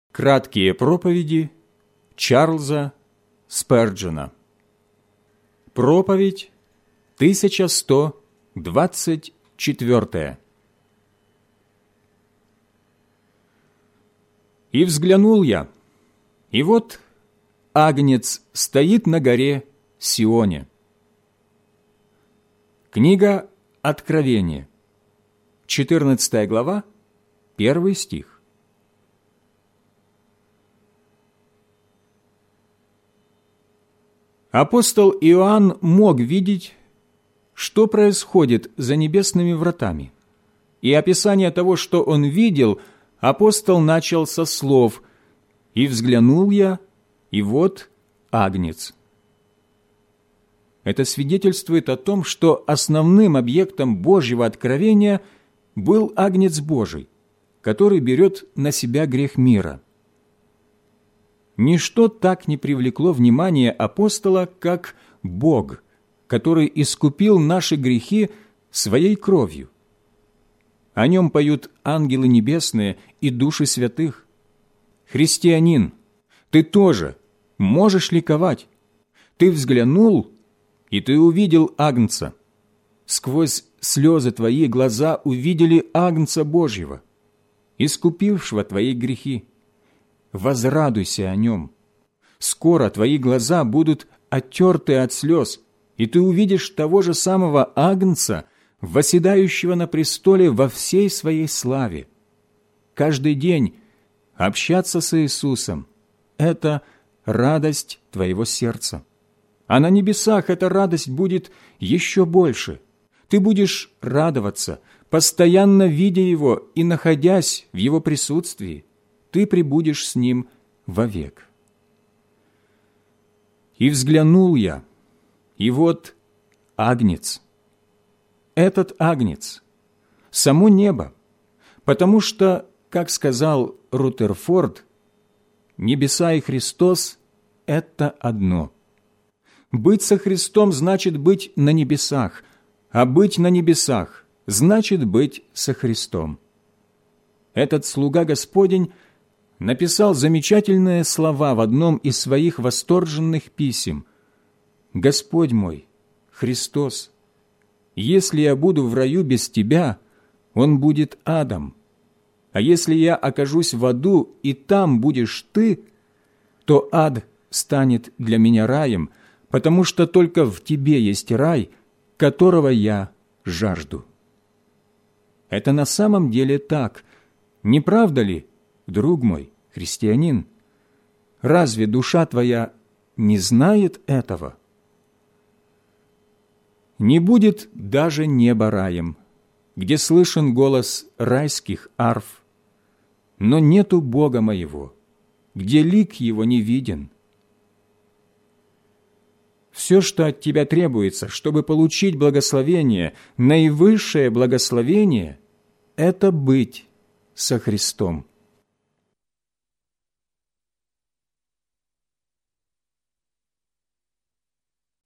Краткие проповеди Чарльза Сперджена. Проповедь 1124. «И взглянул я, и вот Агнец стоит на горе Сионе». Книга Откровения, 14 глава, 1 стих. Апостол Иоанн мог видеть, что происходит за небесными вратами. И описание того, что он видел, апостол начал со слов «И взглянул я, и вот Агнец». Это свидетельствует о том, что основным объектом Божьего откровения был Агнец Божий, который берет на себя грех мира. Ничто так не привлекло внимание апостола, как Бог, который искупил наши грехи Своей кровью. О Нем поют ангелы небесные и души святых. Христианин, ты тоже можешь ликовать. Ты взглянул, и ты увидел Агнца. Сквозь слезы твои глаза увидели Агнца Божьего, искупившего твои грехи. Возрадуйся о Нем. Скоро твои глаза будут оттерты от слез, и ты увидишь того же самого Агнца, восседающего на престоле во всей своей славе. Каждый день общаться с Иисусом – это радость твоего сердца. А на небесах эта радость будет еще больше. Ты будешь радоваться, постоянно видя Его и находясь в Его присутствии. Ты пребудешь с Ним вовек. «И взглянул я, и вот Агнец». Этот Агнец – само небо, потому что, как сказал Рутерфорд, небеса и Христос – это одно. Быть со Христом значит быть на небесах, а быть на небесах значит быть со Христом. Этот слуга Господень написал замечательные слова в одном из своих восторженных писем. «Господь мой, Христос, если я буду в раю без Тебя, он будет адом. А если я окажусь в аду, и там будешь Ты, то ад станет для меня раем, потому что только в Тебе есть рай, которого я жажду». Это на самом деле так, не правда ли, друг мой, христианин? Разве душа твоя не знает этого? Не будет даже неба раем, где слышен голос райских арф, но нету Бога моего, где лик Его не виден. Все, что от тебя требуется, чтобы получить благословение, наивысшее благословение – это быть со Христом.